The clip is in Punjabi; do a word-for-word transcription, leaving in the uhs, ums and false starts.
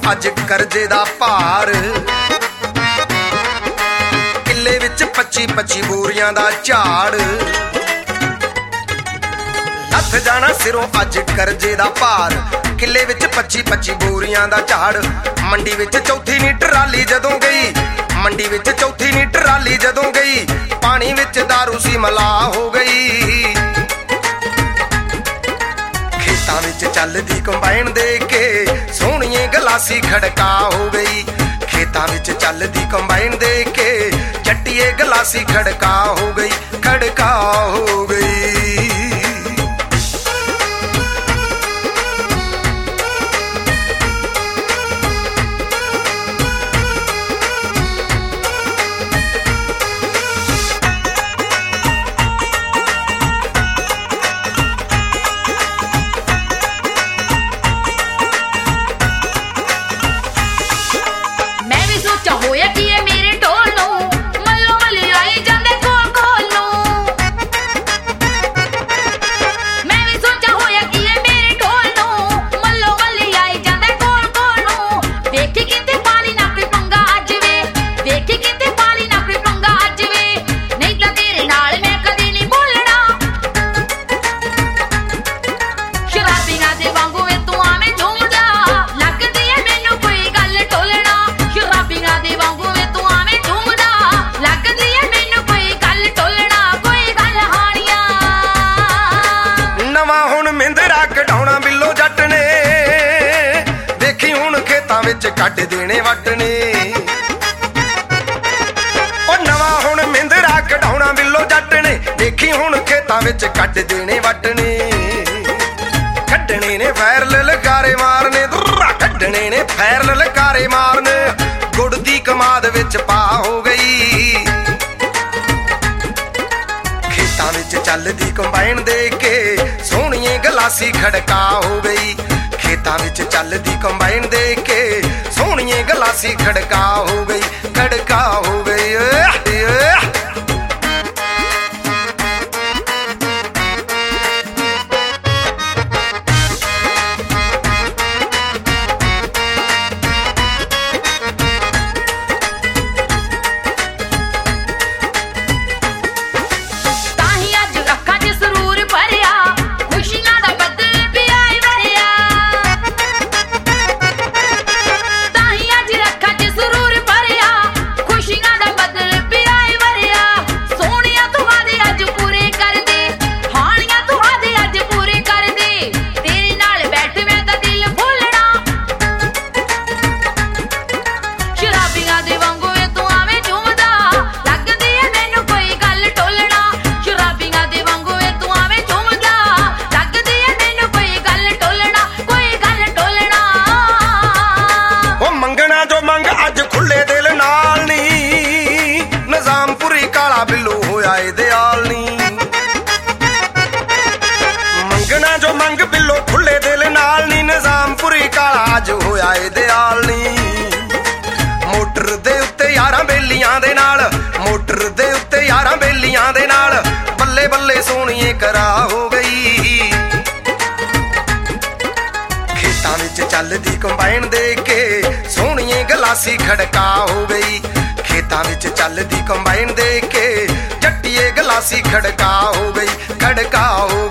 ਅੱਜ ਕਰਜ਼ੇ ਦਾ ਭਾਰ। ਕਿੱਲੇ ਵਿੱਚ ਪੱਚੀ ਪੱਚੀ ਬੋਰੀਆਂ ਦਾ ਝਾੜ। ਲੱਥ ਜਾਣਾ ਸਿਰੋਂ ਅੱਜ ਕਰਜ਼ੇ ਦਾ ਭਾਰ। ਕਿੱਲੇ ਵਿੱਚ ਪੱਚੀ ਪੱਚੀ ਬੋਰੀਆਂ ਦਾ ਝਾੜ। ਮੰਡੀ ਵਿੱਚ ਚੌਥੀ ਨੀ ਟਰਾਲੀ ਜਦੋਂ ਗਈ, ਮੰਡੀ ਵਿੱਚ ਚੌਥੀ ਨੀ ਟਰਾਲੀ ਜਦੋਂ ਗਈ, ਪਾਣੀ ਵਿੱਚ ਦਾਰੂ ਸੀ ਮਲਾ ਹੋ ਗਈ। ਖੇਤਾਂ ਵਿੱਚ ਚੱਲਦੀ ਕੰਬਾਈਨ ਦੇ ਕੇ ਸੋਹਣੀਏ ਗਲਾਸੀ ਖੜਕਾ ਹੋ ਗਈ। ਖੇਤਾਂ ਵਿੱਚ ਚੱਲਦੀ ਕੰਬਾਈਨ ਦੇ ਕੇ ਜੱਟੀਏ ਗਲਾਸੀ ਖੜਕਾ ਹੋ ਗਈ, ਖੜਕਾ ਹੋ ਗਈ। ਵਿੱਚ ਕੱਢ ਦੇਣੇ ਵੱਟ ਨੇ। ਉਹ ਨਵਾਂ ਹੁਣ ਮਿੰਦਰਾ ਕਢਾਉਣਾ ਬਿੱਲੋ ਜੱਟ ਨੇ, ਦੇਖੀ ਹੁਣ ਖੇਤਾਂ ਵਿੱਚ ਕੱਢ ਦੇਣੇ ਵੱਟ ਨੇ। ਕੱਢਣੇ ਨੇ ਫੈਰ ਲਲਕਾਰੇ ਮਾਰਨੇ, ਕੱਢਣੇ ਨੇ ਫੈਰ ਲਲਕਾਰੇ ਮਾਰਨੇ, ਗੁੜ ਦੀ ਕਮਾਦ ਵਿੱਚ ਪਾ ਹੋ ਗਈ। ਖੇਤਾਂ ਵਿੱਚ ਚੱਲਦੀ ਕੰਬਾਈਨ ਦੇ ਕੇ ਸੋਹਣੀਏ ਗਲਾਸੀ ਖੜਕਾ ਹੋ ਗਈ। ਖੇਤਾਂ ਵਿੱਚ ਚੱਲਦੀ ਕੰਬਾਈਨ ਦੇ ਕੇ ਸੋਹਣੀਏ ਗਲਾਸੀ ਖੜਕਾ ਹੋ ਗਈ, ਖੜਕਾ ਹੋ ਗਈ। ਅੱਜ ਹੋਇਆ ਏ ਦਿਆਲ ਨੀ। ਮੋਟਰ ਦੇ ਉੱਤੇ ਯਾਰਾਂ ਬੇਲੀਆਂ ਦੇ ਨਾਲ, ਮੋਟਰ ਦੇ ਉੱਤੇ ਯਾਰਾਂ ਬੇਲੀਆਂ ਦੇ ਨਾਲ, ਬੱਲੇ ਬੱਲੇ ਸੋਹਣੀਏ ਕਰਾ ਹੋ ਗਈ। ਖੇਤਾਂ ਵਿੱਚ ਚੱਲਦੀ ਕੰਬਾਈਨ ਦੇ ਕੇ ਸੋਹਣੀਏ ਗਲਾਸੀ ਖੜਕਾ ਹੋ ਗਈ। ਖੇਤਾਂ ਵਿੱਚ ਚੱਲਦੀ ਕੰਬਾਈਨ ਦੇ ਕੇ ਜੱਟੀਏ ਗਲਾਸੀ ਖੜਕਾ ਹੋ ਗਈ, ਖੜਕਾ ਹੋ